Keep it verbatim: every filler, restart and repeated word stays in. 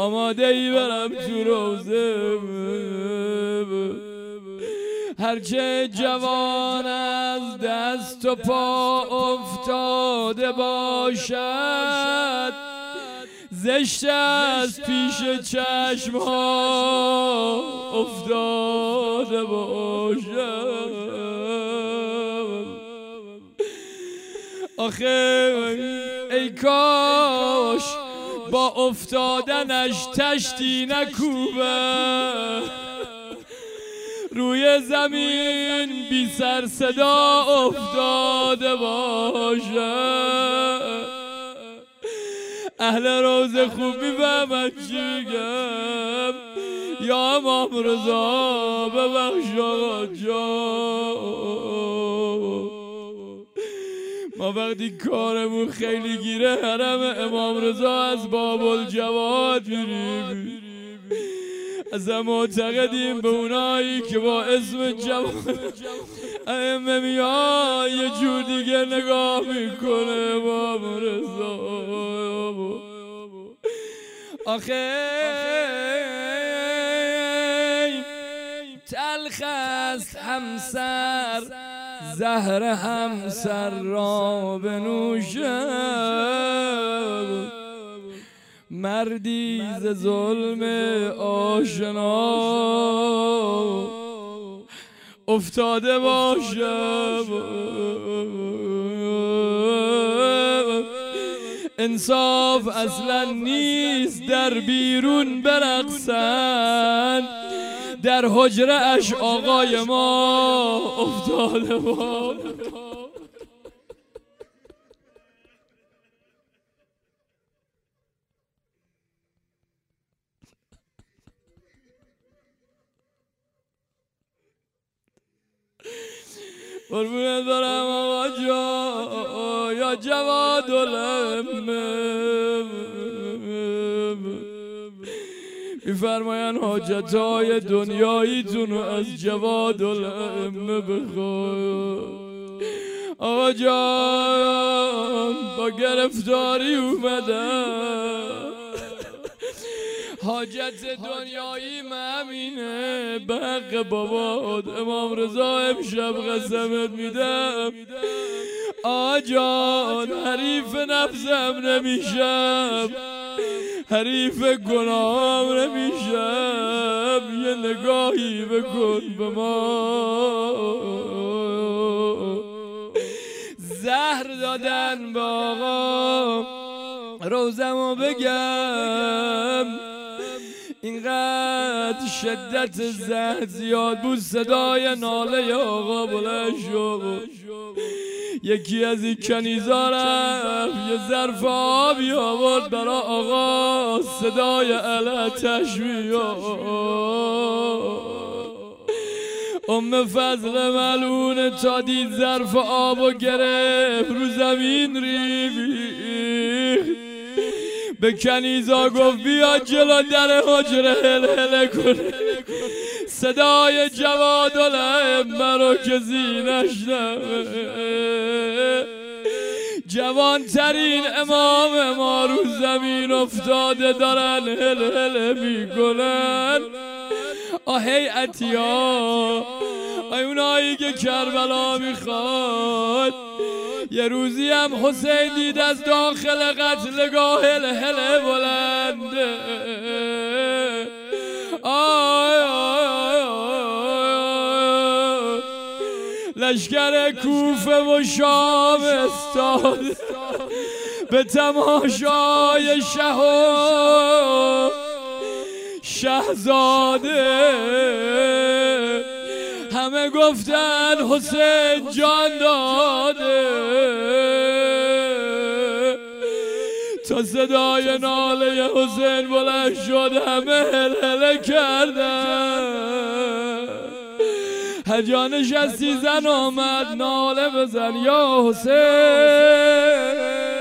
آماده ای برم تو روزه، هرچه جوان از دست و پا افتاده باشد، زشت از پیش چشم ها افتاده باشد. آخه ای کاش با افتادنش تشتی نکوبه، روی زمین بی سر صدا افتاده باشد. اهل روز خوب میفهمد چی میگم، یا امام رضا ببخش آقا جان. ما وقتی کارمون خیلی گیره حرم امام رضا از باب الجواد میریم، از معتقدیم به اونایی که با اسم جواد ائمه میان یه جور دیگه نگاه میکنه امام رضا. آخه تلخ است همسر زهر همسر را بنوشم، مردی ز ظلم آشنا افتاده باشم. انصاف اصلا نیست در بیرون برقصند، در حجره اش آقای ما افتاده باشم. قربونت برم آقا جا یا جواد الائمه، میفرماین حاجتهای دنیاییتون رو از جواد الائمه بخواد. آقا جان با گرفتاری اومدم، حاجت دنیایی همینه، به حق بابات امام رضا امشب قسمت میدم آقا جان، حریف نفسم نمیشم، حریف گناهم نمیشم، یه نگاهی بکن به ما. زهر دادن به آقا روزمو بگم، اینقدر شدت زهر زیاد بود صدای ناله آقا بلند شد. یکی از این کنیزا رفت یه ظرف آبی آورد برا آقا، صدای علتش میاد. ام فضل ملعون تا دید ظرف آبو گرفت رو زمین ریخت، به کنیزا گفت بیا جلو در حجره هل هل کنه، صدای جواد الائمه رو که زینش نمه. جوان ترین امام ما رو زمین افتاده دارن هل هل میکنن. آهی عطیا، ای اونایی که کربلا میخواد، یه روزی هم حسین دید از داخل قتلگاه هل هل بلنده. آی آی آی آی، لشکر کوفه و شام استاد به تماشای شه و شهزاده، همه گفتن حسین جان داده، تا صدای ناله حسین بلند شد همه هل هل کردن. هجا نشستی زن آمد ناله بزن یا حسین،